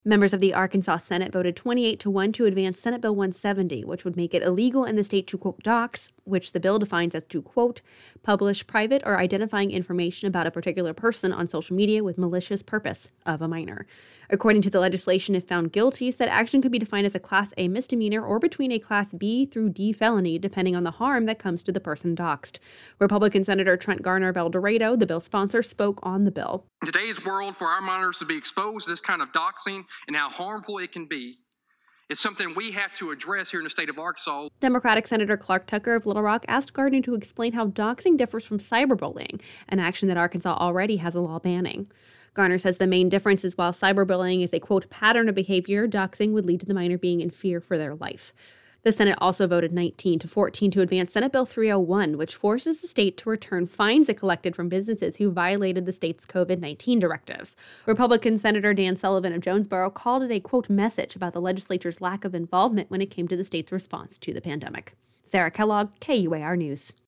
Members of the Arkansas Senate voted 28-1 to advance Senate Bill 170, which would make it illegal in the state to, quote, dox, which the bill defines as to, quote, publish private or identifying information about a particular person on social media with malicious purpose of a minor. According to the legislation, if found guilty, said action could be defined as a Class A misdemeanor or between a Class B through D felony, depending on the harm that comes to the person doxed. Republican Senator Trent Garner of El Dorado, the bill's sponsor, spoke on the bill. In today's world, for our minors to be exposed to this kind of doxing and how harmful it can be, it's something we have to address here in the state of Arkansas. Democratic Senator Clark Tucker of Little Rock asked Gardner to explain how doxing differs from cyberbullying, an action that Arkansas already has a law banning. Garner says the main difference is while cyberbullying is a, quote, pattern of behavior, doxing would lead to the minor being in fear for their life. The Senate also voted 19-14 to advance Senate Bill 301, which forces the state to return fines it collected from businesses who violated the state's COVID-19 directives. Republican Senator Dan Sullivan of Jonesboro called it a, quote, message about the legislature's lack of involvement when it came to the state's response to the pandemic. Sarah Kellogg, KUAR News.